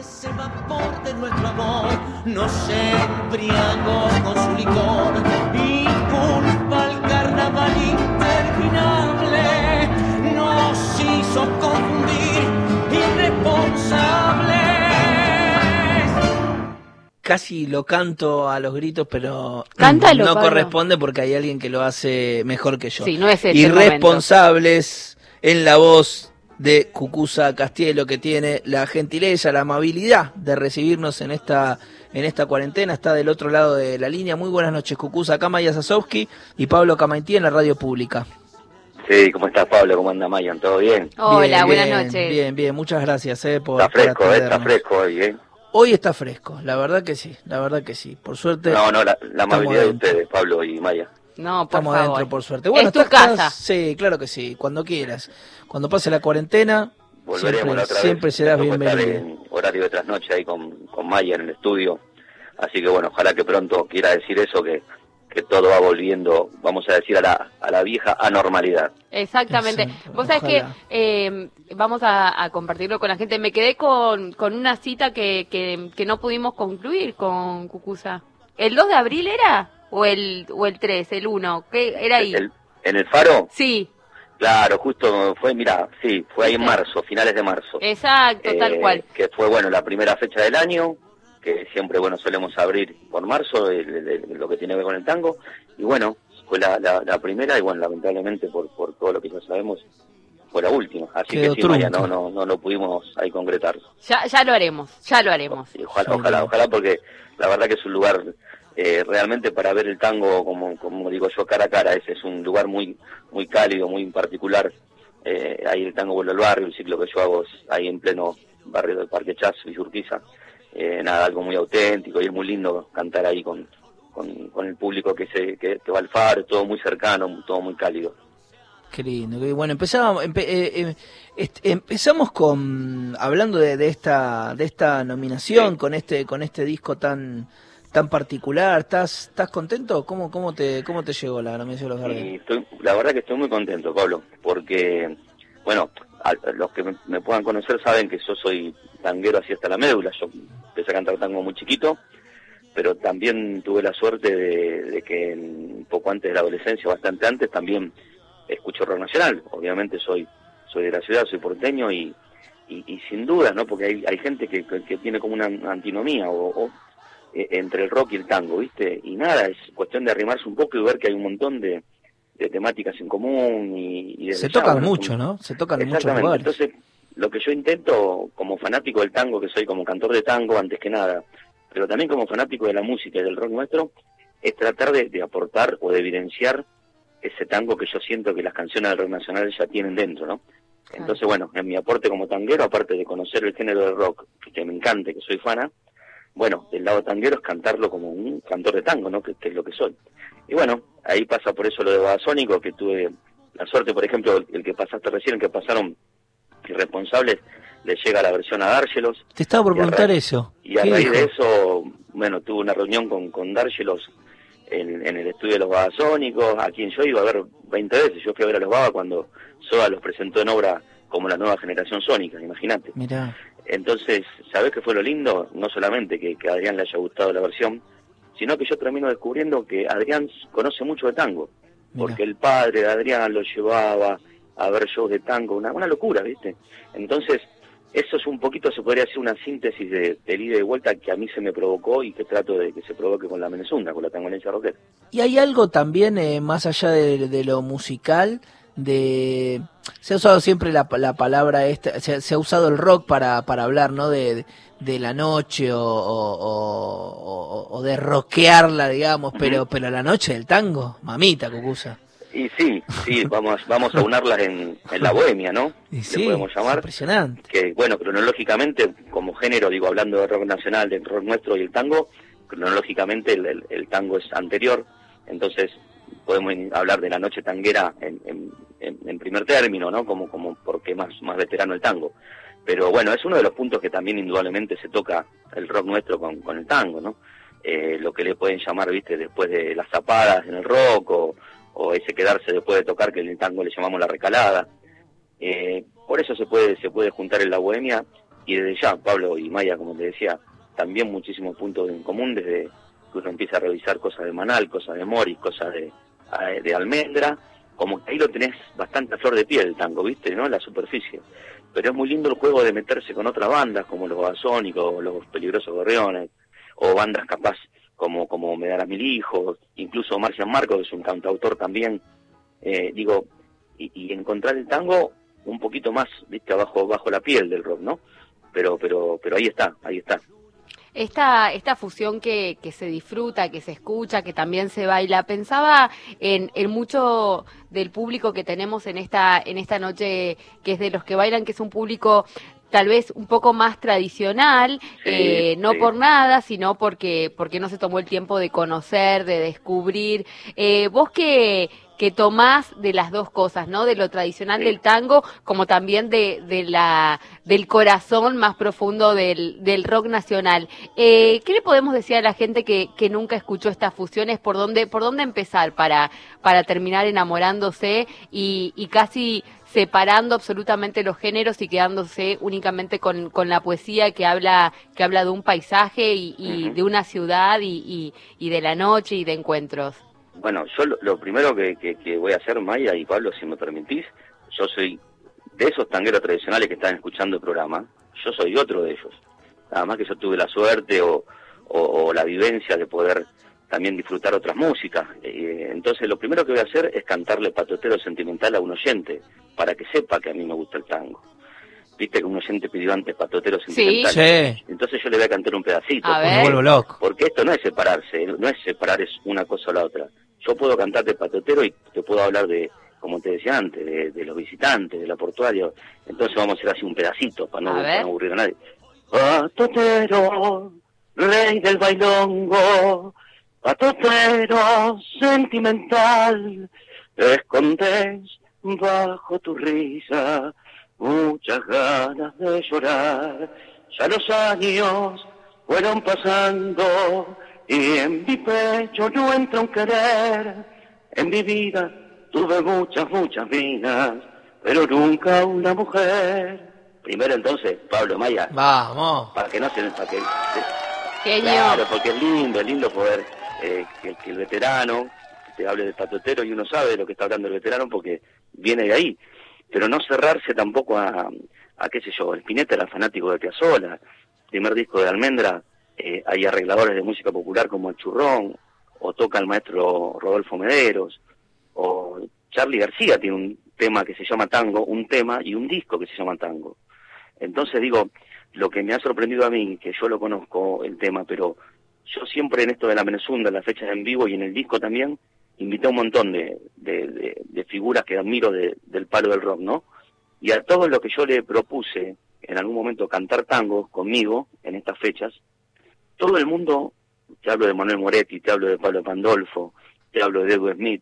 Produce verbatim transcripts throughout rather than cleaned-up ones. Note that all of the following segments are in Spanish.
Ese vapor de nuestro amor nos embriagó con su licor y culpa al carnaval interminable nos hizo confundir irresponsables. Casi lo canto a los gritos, pero Cántalo, no Pablo. corresponde porque hay alguien que lo hace mejor que yo. Sí, no es este Irresponsables en la voz de Cucuza Castielo, que tiene la gentileza, la amabilidad de recibirnos en esta en esta cuarentena. Está del otro lado de la línea. Muy buenas noches, Cucuza. Acá Maya Sasovsky y Pablo Camaití en la radio pública. Sí, ¿cómo estás, Pablo? ¿Cómo anda, Mayan? ¿Todo bien? Hola, Bien, buenas bien, noches. Bien, bien, muchas gracias eh, por, Está fresco, por ¿eh? Está atendernos. fresco hoy, ¿eh? Hoy está fresco, la verdad que sí, la verdad que sí. Por suerte. No, no, la, la amabilidad de dentro. ustedes, Pablo y Maya. No, por Estamos favor. adentro, por suerte. Bueno, es tu estás- casa. Sí, claro que sí, cuando quieras. Cuando pase la cuarentena, Volveremos siempre, la otra siempre vez. serás Me tocó estar bienvenido. en horario de trasnoche ahí con, con Maya en el estudio. Así que bueno, ojalá que pronto quiera decir eso, que, que todo va volviendo, vamos a decir, a la, a la vieja anormalidad. Exactamente. Exacto, Vos sabés que ojalá. eh, vamos a, a compartirlo con la gente. Me quedé con, con una cita que, que, que no pudimos concluir con Cucuza. ¿El dos de abril era? ¿O el, o el tres, el uno? ¿Qué era ahí? El- ¿En el Faro? Sí, Claro, justo fue, mira, sí, fue ahí en ¿Viste? marzo, finales de marzo. exacto, tal Eh, cual. Que fue, bueno, la primera fecha del año, que siempre, bueno, solemos abrir por marzo, el- el- el- lo que tiene que ver con el tango. Y bueno, fue la, la, la primera y, bueno, lamentablemente, por, por todo lo que ya sabemos, fue la última. Así Quedó que sí, Maya, trunca. no, no, no lo pudimos ahí concretar. Ya, ya lo haremos, ya lo haremos. Y ojalá, Seguro. ojalá, ojalá, porque la verdad que es un lugar eh, realmente para ver el tango, como, como digo yo, cara a cara. Ese es un lugar muy, muy cálido, muy particular. Eh, ahí el tango vuelve al barrio, el ciclo que yo hago es ahí en pleno barrio del Parque Chazo y Urquiza. Eh, nada, algo muy auténtico y es muy lindo cantar ahí con, con, con el público que se que, que va al Faro, todo muy cercano, todo muy cálido. Qué lindo, qué bueno. Empezamos, empe- eh, eh, est- empezamos con hablando de, de esta de esta nominación, Sí. con este con este disco tan tan particular. ¿Estás estás contento? ¿Cómo cómo te cómo te llegó la nominación de los Y Gardel? estoy, la verdad que estoy muy contento, Pablo, porque, bueno, a, a los que me, me puedan conocer saben que yo soy tanguero así hasta la médula. Yo empecé a cantar tango muy chiquito, pero también tuve la suerte de, de que un poco antes de la adolescencia, bastante antes, también escucho rock nacional. Obviamente soy soy de la ciudad, soy porteño y, y, y sin dudas, ¿no? Porque hay, hay gente que, que, que tiene como una antinomía o, o eh, entre el rock y el tango, ¿viste? Y nada, es cuestión de arrimarse un poco y ver que hay un montón de, de temáticas en común y, y desde Se ya, tocan bueno, mucho, como- ¿no? Se tocan en muchos Exactamente. lugares. Entonces, lo que yo intento como fanático del tango, que soy como cantor de tango antes que nada, pero también como fanático de la música y del rock nuestro, es tratar de, de aportar o de evidenciar ese tango que yo siento que las canciones del rock nacional ya tienen dentro, ¿no? Entonces, bueno, en mi aporte como tanguero, aparte de conocer el género del rock, que me encanta, que soy fana, bueno, del lado tanguero es cantarlo como un cantor de tango, ¿no? Que, que es lo que soy. Y bueno, ahí pasa por eso lo de Babasónico, que tuve la suerte, por ejemplo, el, el que pasaste recién, el que pasaron Irresponsables, le llega la versión a Dárgelos. Te estaba por Y a preguntar ra- eso. Y a ¿Qué raíz dijo? de eso, bueno, tuve una reunión con, con Dárgelos en, en el estudio de los Babasónicos, a quien yo iba a ver veinte veces. Yo fui a ver a los Babas cuando Soda los presentó en obra como la nueva generación sónica, imagínate. Mirá, Entonces, ¿sabés qué fue lo lindo? No solamente que, que a Adrián le haya gustado la versión, sino que yo termino descubriendo que Adrián conoce mucho de tango, mirá. porque el padre de Adrián lo llevaba a ver shows de tango, una, una locura, ¿viste? Entonces, eso es un poquito, se podría decir, una síntesis de, del ida y vuelta que a mí se me provocó y que trato de que se provoque con la Menezunda, con la tangolencia rockera. Y hay algo también, eh, más allá de, de lo musical, de se ha usado siempre la, la palabra esta, se, se ha usado el rock para, para hablar, ¿no? De, de la noche o, o, o, o de rockearla, digamos, pero, Ujú. pero la noche del tango, mamita, Cucuza. Y sí, sí, vamos vamos a unarlas en, en la bohemia, ¿no? Y Le sí, podemos es llamar. impresionante. Que bueno, cronológicamente, como género, digo, hablando de rock nacional, del rock nuestro y el tango, cronológicamente el, el, el tango es anterior, entonces podemos hablar de la noche tanguera en, en, en, en primer término, ¿no? Como, como porque es más, más veterano el tango. Pero bueno, es uno de los puntos que también indudablemente se toca el rock nuestro con, con el tango, ¿no? Eh, lo que le pueden llamar, viste, después de las zapadas en el rock, o, o ese quedarse después de tocar, que en el tango le llamamos la recalada. Eh, por eso se puede se puede juntar en la bohemia y desde ya, Pablo y Maya, como te decía, también muchísimos puntos en común, desde que uno empieza a revisar cosas de Manal, cosas de Morris, cosas de, de Almendra, como que ahí lo tenés bastante a flor de piel el tango, ¿viste? ¿No? La superficie. Pero es muy lindo el juego de meterse con otras bandas, como los Babasónicos, los Peligrosos Gorriones, o bandas capaz como como Me darás mil hijos, incluso Marcian Marcos, que es un cantautor también, eh, digo, y, y encontrar el tango un poquito más, ¿viste? Abajo, bajo la piel del rock, ¿no? Pero, pero, pero ahí está, ahí está. Esta, esta fusión que, que se disfruta, que se escucha, que también se baila, pensaba en, en mucho del público que tenemos en esta, en esta noche, que es de los que bailan, que es un público tal vez un poco más tradicional, Sí, eh, no sí. por nada, sino porque porque no se tomó el tiempo de conocer, de descubrir. Eh, vos que que tomás de las dos cosas, ¿no? De lo tradicional Sí. del tango, como también de, de la del corazón más profundo del, del rock nacional. Eh, ¿Qué le podemos decir a la gente que, que nunca escuchó estas fusiones? ¿Por dónde, por dónde empezar para, para terminar enamorándose y, y casi separando absolutamente los géneros y quedándose únicamente con, con la poesía que habla que habla de un paisaje y, y Uh-huh. de una ciudad y, y, y de la noche y de encuentros? Bueno, yo lo, lo primero que, que, que voy a hacer, Maya y Pablo, si me permitís, yo soy de esos tangueros tradicionales que están escuchando el programa, yo soy otro de ellos. Nada más que yo tuve la suerte o, o, o la vivencia de poder también disfrutar otras músicas. Eh, entonces lo primero que voy a hacer es cantarle Patotero Sentimental a un oyente, para que sepa que a mí me gusta el tango. Viste que un oyente pidió antes Patotero Sentimental. Sí. Entonces yo le voy a cantar un pedacito. A ver. Me vuelvo loco. Porque esto no es separarse, no es separar es una cosa o la otra. Yo puedo cantarte Patotero y te puedo hablar de, como te decía antes, de, de los visitantes, de la portuaria. Entonces vamos a hacer así un pedacito para no, A ver. para no aburrir a nadie. Patotero, rey del bailongo, patotero sentimental, escondes bajo tu risa muchas ganas de llorar. Ya los años fueron pasando y en mi pecho no entra un querer. En mi vida tuve muchas, muchas vidas, pero nunca una mujer. Primero entonces, Pablo Maya, Vamos. para que no se... Para que, Genio. claro, porque es lindo, es lindo poder eh, que, que el veterano te hable de Patotero y uno sabe de lo que está hablando el veterano porque viene de ahí. Pero no cerrarse tampoco a, a qué sé yo, Spinetta era fanático de Piazzolla, primer disco de Almendra, eh, hay arregladores de música popular como El Churrón, o toca el maestro Rodolfo Mederos, o Charly García tiene un tema que se llama Tango, un tema y un disco que se llama Tango. Entonces digo, lo que me ha sorprendido a mí, que yo lo conozco el tema, pero yo siempre en esto de la Menezunda, en las fechas en vivo y en el disco también, invité a un montón de, de, de, de figuras que admiro de, del palo del rock, ¿no? Y a todos los que yo le propuse en algún momento cantar tangos conmigo en estas fechas, todo el mundo, te hablo de Manuel Moretti, te hablo de Pablo Pandolfo, te hablo de Edu Smith,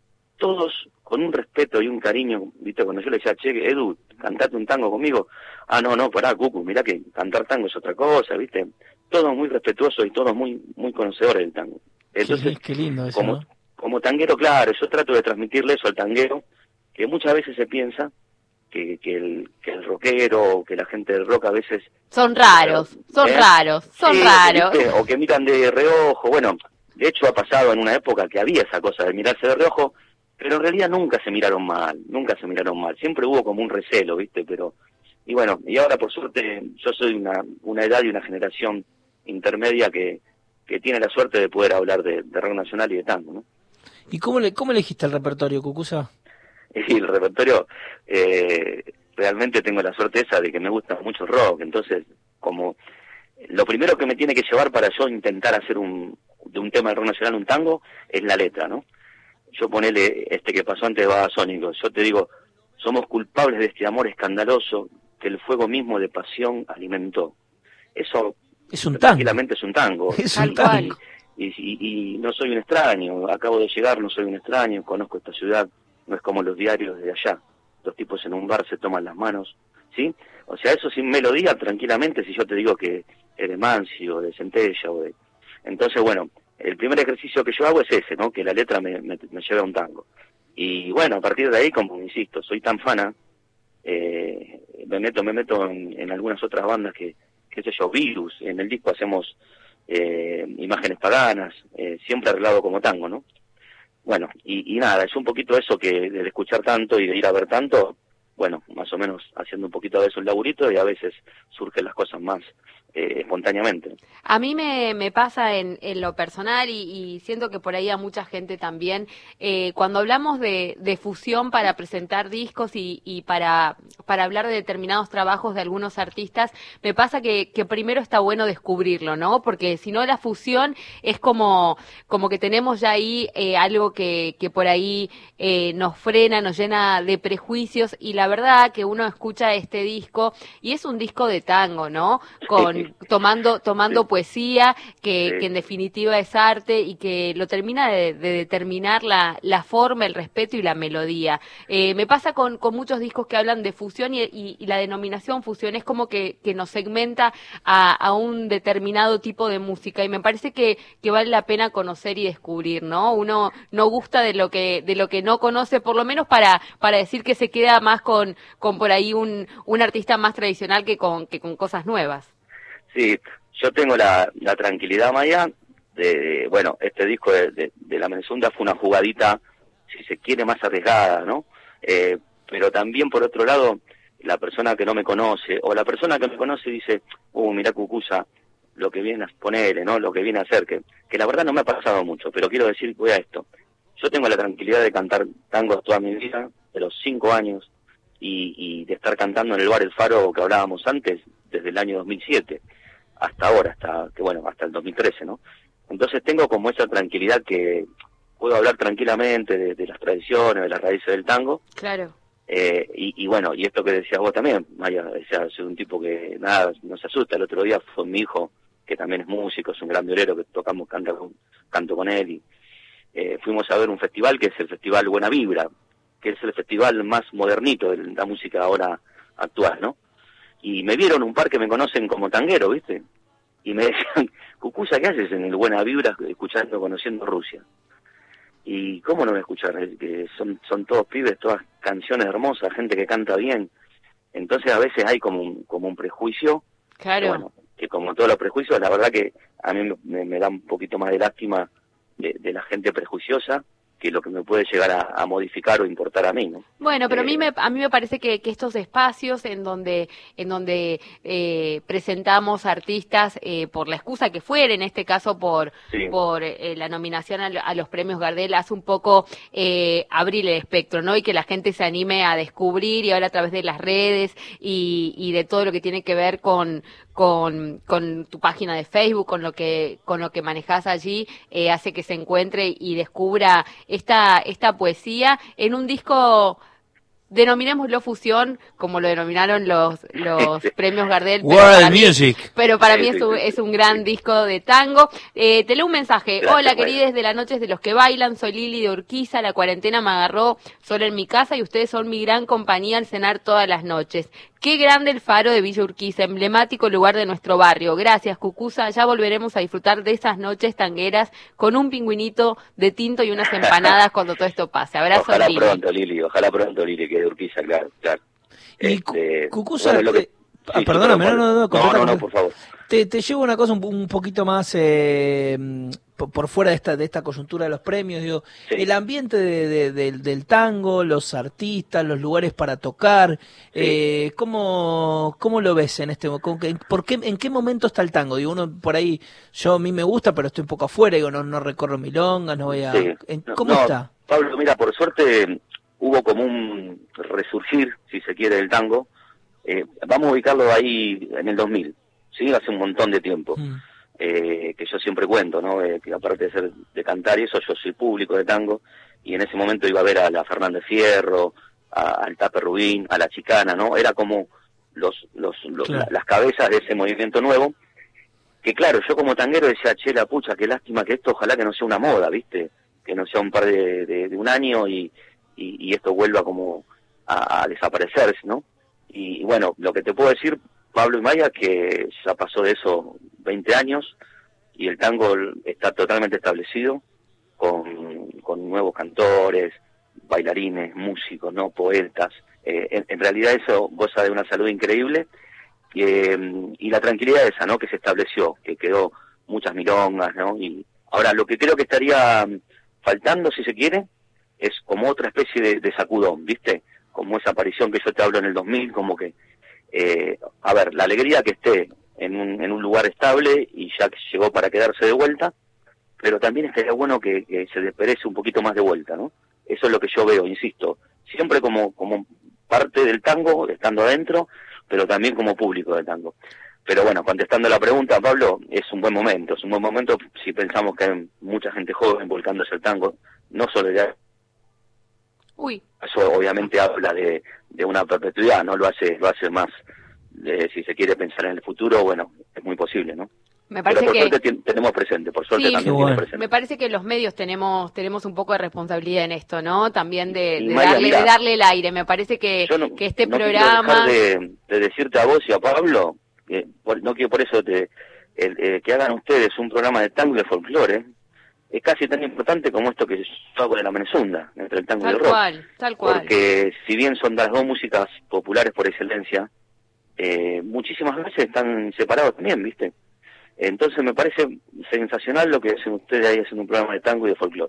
todos con un respeto y un cariño, ¿viste? Cuando yo le decía, che, Edu, cantate un tango conmigo, ah, no, no, pará, Cucu, mirá que cantar tango es otra cosa, ¿viste? Todos muy respetuosos y todos muy muy conocedores del tango. Entonces, qué, qué lindo eso, como, ¿no? como tanguero, claro, yo trato de transmitirle eso al tanguero, que muchas veces se piensa que, que, el, que el rockero o que la gente del rock a veces... Son raros, son ¿eh? raros, son Sí, raros. ¿viste? O que miran de reojo, bueno, de hecho ha pasado en una época que había esa cosa de mirarse de reojo, pero en realidad nunca se miraron mal, nunca se miraron mal, siempre hubo como un recelo, ¿viste? Pero, y bueno, y ahora por suerte yo soy una, una edad y una generación intermedia que, que tiene la suerte de poder hablar de, de rock nacional y de tango, ¿no? ¿Y cómo, le, cómo elegiste el repertorio, Cucuza? Y el repertorio, eh, realmente tengo la suerte esa de que me gusta mucho el rock, entonces, como lo primero que me tiene que llevar para yo intentar hacer un de un tema de rock nacional un tango, es la letra, ¿no? Yo ponele este que pasó antes de Babasónicos, yo te digo, somos culpables de este amor escandaloso que el fuego mismo de pasión alimentó. Eso Es un tango. tranquilamente es un tango. Es Tal un cual. tango. Y, y, y no soy un extraño, acabo de llegar, no soy un extraño, conozco esta ciudad, no es como los diarios de allá, dos tipos en un bar se toman las manos, ¿sí? O sea, eso sin melodía, tranquilamente, si yo te digo que es de Mansi o de Centella o de... Entonces, bueno, el primer ejercicio que yo hago es ese, ¿no? Que la letra me, me, me lleve a un tango. Y bueno, a partir de ahí, como insisto, soy tan fana eh, me meto me meto en, en algunas otras bandas que, qué sé yo, Virus, en el disco hacemos eh, Imágenes Paganas, eh, siempre arreglado como tango, ¿no? Bueno, y, y nada, es un poquito eso que de escuchar tanto y de ir a ver tanto, bueno, más o menos haciendo un poquito de eso el laburito y a veces surgen las cosas más eh, espontáneamente. A mí me, me pasa en, en lo personal y, y siento que por ahí a mucha gente también, eh, cuando hablamos de, de fusión para presentar discos y, y para, para hablar de determinados trabajos de algunos artistas, me pasa que, que primero está bueno descubrirlo, ¿no? Porque si no la fusión es como, como que tenemos ya ahí eh, algo que, que por ahí eh, nos frena, nos llena de prejuicios y la verdad que uno escucha este disco y es un disco de tango, ¿no? Con tomando tomando sí. poesía, que, sí. que en definitiva es arte y que lo termina de, de determinar la, la forma, el respeto y la melodía. Eh, me pasa con, con muchos discos que hablan de fusión y, y, y la denominación fusión es como que, que nos segmenta a, a un determinado tipo de música y me parece que, que vale la pena conocer y descubrir, ¿no? Uno no gusta de lo que de lo que no conoce, por lo menos para para decir que se queda más con, con por ahí un, un artista más tradicional que con, que con cosas nuevas. Sí, yo tengo la, la tranquilidad, Maya, de, de, bueno, este disco de, de, de La Menzunda fue una jugadita, si se quiere, más arriesgada, ¿no? Eh, pero también, por otro lado, la persona que no me conoce, o la persona que me conoce dice, uh, mirá Cucuza, lo que viene a ponerle, ¿no? Lo que viene a hacer, que, que la verdad no me ha pasado mucho, pero quiero decir, voy a esto. Yo tengo la tranquilidad de cantar tangos toda mi vida, de los cinco años, y, y de estar cantando en el bar El Faro que hablábamos antes, desde el año dos mil siete. Hasta ahora, hasta que bueno, hasta el dos mil trece, ¿no? Entonces tengo como esa tranquilidad que puedo hablar tranquilamente de, de las tradiciones, de las raíces del tango. Claro. Eh, y, y bueno, y esto que decías vos también, Maya, o sea, soy un tipo que nada, no se asusta. El otro día fue mi hijo, que también es músico, es un gran violero, que tocamos, canta con, canto con él, y eh, fuimos a ver un festival que es el Festival Buena Vibra, que es el festival más modernito de la música ahora actual, ¿no? Y me vieron un par que me conocen como tanguero, ¿viste? Y me decían, Cucuza, ¿qué haces en el Buena Vibra escuchando, conociendo Rusia? Y cómo no me escuchar, que son, son todos pibes, todas canciones hermosas, gente que canta bien. Entonces a veces hay como un, como un prejuicio. Claro. Que, bueno, que como todos los prejuicios, la verdad que a mí me, me da un poquito más de lástima de, de la gente prejuiciosa, que lo que me puede llegar a, a modificar o importar a mí, ¿no? Bueno, pero eh, a mí me a mí me parece que, que estos espacios en donde en donde eh, presentamos artistas eh, por la excusa que fuera, en este caso por sí. por eh, la nominación a, a los premios Gardel, hace un poco eh, abrir el espectro, ¿no? Y que la gente se anime a descubrir y ahora a través de las redes y, y de todo lo que tiene que ver con con con tu página de Facebook, con lo que con lo que manejas allí, eh, hace que se encuentre y descubra esta esta poesía en un disco, denominémoslo fusión, como lo denominaron los los premios Gardel. Pero World para mí, Music. Pero para mí es un, es un gran disco de tango. Eh, te leo un mensaje. Gracias, Hola, bueno. querides de las noches de los que bailan. Soy Lili de Urquiza. La cuarentena me agarró solo en mi casa y ustedes son mi gran compañía al cenar todas las noches. Qué grande el Faro de Villa Urquiza, emblemático lugar de nuestro barrio. Gracias, Cucuza. Ya volveremos a disfrutar de esas noches tangueras con un pingüinito de tinto y unas empanadas cuando todo esto pase. Abrazo, ojalá Lili. pronto, Lili. Ojalá pronto, Lili, que de Urquiza, claro, claro. Y Este, Cucuza, bueno, lo que- te- ah, sí, perdóname, sí, no, no, no, no, no, completamente. no, por favor. Te, te llevo una cosa un, un poquito más eh, por, por fuera de esta de esta coyuntura de los premios, digo, Sí. el ambiente de, de- del, del tango, los artistas, los lugares para tocar, eh, ¿cómo, ¿cómo lo ves en este con qué- por qué, en qué momento está el tango? Digo, uno por ahí, yo a mí me gusta, pero estoy un poco afuera, digo, no, no recorro milongas, no voy a... Sí. en- No, ¿Cómo no, está? Pablo, mira, por suerte hubo como un resurgir, si se quiere, del tango. Eh, vamos a ubicarlo ahí en el dos mil, ¿sí? Hace un montón de tiempo. Mm. Eh, que yo siempre cuento, ¿no? Eh, que aparte de ser de cantar y eso, yo soy público de tango, y en ese momento iba a ver a la Fernández Fierro, a- al Tape Rubín, a la Chicana, ¿no? Era como los, los, los Claro. la- las cabezas de ese movimiento nuevo, que claro, yo como tanguero decía, che, la pucha, qué lástima que esto ojalá que no sea una moda, ¿viste? Que no sea un par de, de, de un año y, y, y esto vuelva como a, a desaparecerse, ¿no? Y, y bueno, lo que te puedo decir, Pablo y Maya, que ya pasó de eso veinte años y el tango está totalmente establecido con, con nuevos cantores, bailarines, músicos, no poetas, Eh, en, en realidad eso goza de una salud increíble, eh, y la tranquilidad esa, ¿no?, que se estableció, que quedó muchas milongas, ¿no? Y ahora lo que creo que estaría faltando, si se quiere, es como otra especie de, de sacudón, ¿viste? Como esa aparición que yo te hablo en el dos mil, como que, eh, a ver, la alegría que esté en un, en un lugar estable y ya que llegó para quedarse de vuelta, pero también estaría bueno que, que se desperece un poquito más de vuelta, ¿no? Eso es lo que yo veo, insisto, siempre como, como parte del tango, estando adentro, pero también como público del tango. Pero bueno, contestando la pregunta, Pablo, es un buen momento, es un buen momento si pensamos que hay mucha gente joven volcándose al tango, no solo ya. Uy. Eso obviamente habla de, de una perpetuidad, ¿no? Lo hace, lo hace más, de, si se quiere pensar en el futuro, bueno, es muy posible, ¿no? Me parece Pero por que suerte tenemos presente, por suerte sí, también bueno. tiene presente. Me parece que los medios tenemos tenemos un poco de responsabilidad en esto, ¿no? También de, de Maya, darle mira, de darle el aire. Me parece que, no, que este no programa... quiero dejar de, de decirte a vos y a Pablo, eh, por, no quiero por eso te, el, eh, que hagan ustedes un programa de tango y de folclore, es casi tan importante como esto que yo hago de la Menezunda, entre el tango y Tal el rock. cual, tal cual. Porque si bien son las dos músicas populares por excelencia, eh, muchísimas veces están separados también, ¿viste? Entonces me parece sensacional lo que hacen ustedes ahí haciendo un programa de tango y de folclore.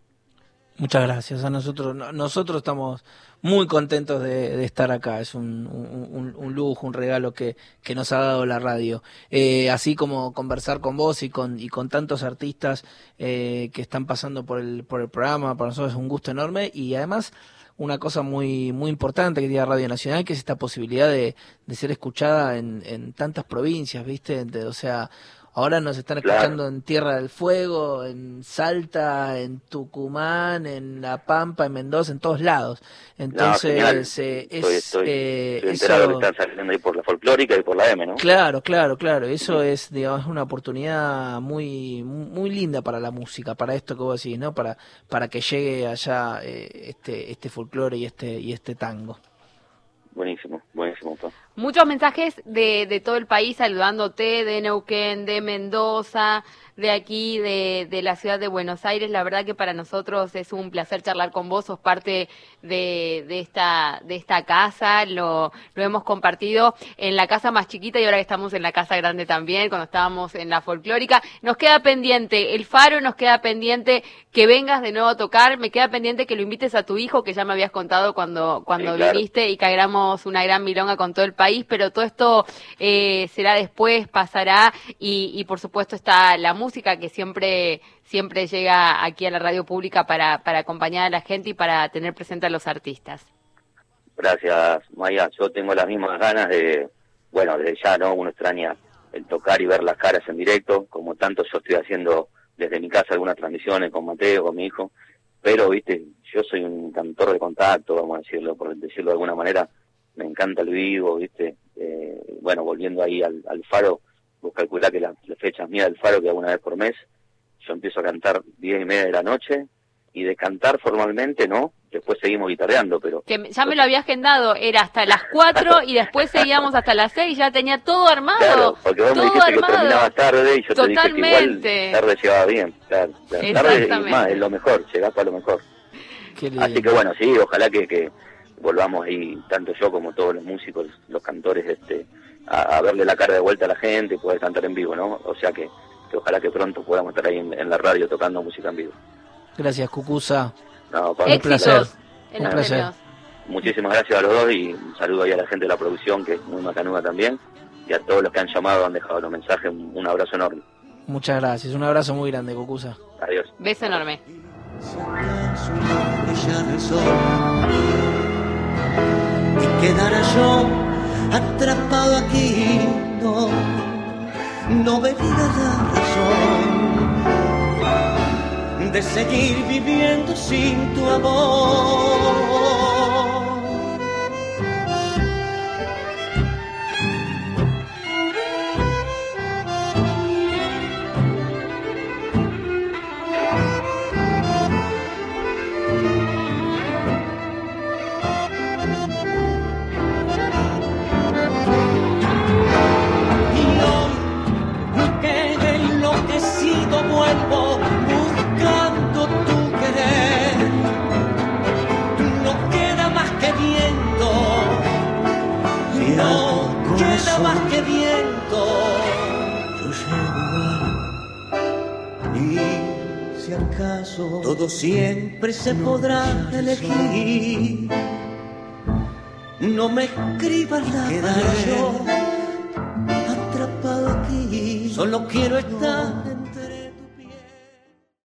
Muchas gracias. A nosotros nosotros estamos muy contentos de, de estar acá. Es un, un, un lujo, un regalo que, que nos ha dado la radio. Eh, así como conversar con vos y con y con tantos artistas eh, que están pasando por el por el programa, para nosotros es un gusto enorme. Y además una cosa muy muy importante que tiene Radio Nacional, que es esta posibilidad de, de ser escuchada en, en tantas provincias, ¿viste? De, o sea, ahora nos están escuchando claro. en Tierra del Fuego, en Salta, en Tucumán, en La Pampa, en Mendoza, en todos lados. Entonces, no, eh, es... Estoy, estoy, eh, estoy enterado eso... que están saliendo ahí por la folclórica y por la M, ¿no? Claro, claro, claro. Eso sí. es, digamos, una oportunidad muy muy linda para la música, para esto que vos decís, ¿no? Para para que llegue allá eh, este este folclore y este y este tango. Buenísimo, buenísimo. Pa. Muchos mensajes de, de todo el país saludándote, de Neuquén, de Mendoza, de aquí, de, de la ciudad de Buenos Aires. La verdad que para nosotros es un placer charlar con vos, sos parte de, de esta de esta casa, lo, lo hemos compartido en la casa más chiquita y ahora que estamos en la casa grande también, cuando estábamos en la folclórica. Nos queda pendiente el Faro, nos queda pendiente que vengas de nuevo a tocar, me queda pendiente que lo invites a tu hijo, que ya me habías contado cuando, cuando sí, claro. viniste, y que hagamos una gran milonga con todo el país, pero todo esto eh, será después, pasará, y, y por supuesto está la música que siempre siempre llega aquí a la radio pública para, para acompañar a la gente y para tener presente a los artistas. Gracias, Maya. Yo tengo las mismas ganas de, bueno, desde ya, ¿no? Uno extraña el tocar y ver las caras en directo, como tanto yo estoy haciendo desde mi casa algunas transmisiones con Mateo, con mi hijo, pero, viste, yo soy un cantor de contacto, vamos a decirlo, por decirlo de alguna manera, me encanta el vivo, viste, eh, bueno, volviendo ahí al, al Faro, vos calculá que las la fechas mías del Faro, que hago una vez por mes, yo empiezo a cantar diez y media de la noche, y de cantar formalmente, ¿no? Después seguimos guitarreando, pero... Que ya me lo había agendado, era hasta las cuatro y después seguíamos hasta las seis, ya tenía todo armado. Claro, porque vos me dijiste armado. que terminaba tarde y yo Totalmente. te dije que igual tarde llegaba bien. Claro, tarde y más, es lo mejor, llegás para lo mejor. Así que bueno, sí, ojalá que, que volvamos ahí, tanto yo como todos los músicos, los cantores, este a, a verle la cara de vuelta a la gente y poder cantar en vivo, ¿no? O sea que, que ojalá que pronto podamos estar ahí en, en la radio tocando música en vivo. Gracias, Cucuza. No, Pablo, un placer. Un placer. Muchísimas gracias a los dos y un saludo ahí a la gente de la producción, que es muy macanuda también, y a todos los que han llamado, han dejado los mensajes, un, un abrazo enorme. Muchas gracias, un abrazo muy grande, Cucuza. Adiós. Beso enorme. Y quedara yo atrapado aquí, no, no me digas la razón de seguir viviendo sin tu amor. Y hoy que enloquecido vuelvo buscando tu querer, no quiero si acaso todo siempre se podrá elegir. No me escribas la yo atrapado aquí, solo quiero estar